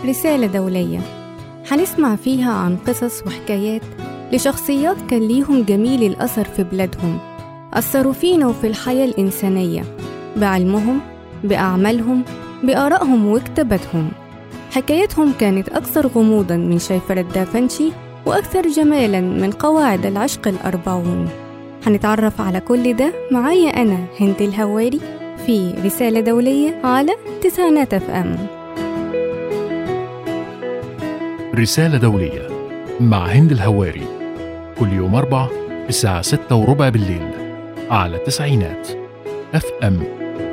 رسالة دولية، هنسمع فيها عن قصص وحكايات لشخصيات كان ليهم جميل الأثر في بلادهم، أثروا فينا وفي الحياة الإنسانية بعلمهم، بأعمالهم، بآرائهم وكتاباتهم. حكايتهم كانت أكثر غموضاً من شيفرة دافنشي وأكثر جمالاً من قواعد العشق الأربعون. هنتعرف على كل ده معايا أنا هند الهواري في رسالة دولية على تسعينات FM. رسالة دولية مع هند الهواري كل يوم 4 الساعة 6:15 بالليل على تسعينات FM.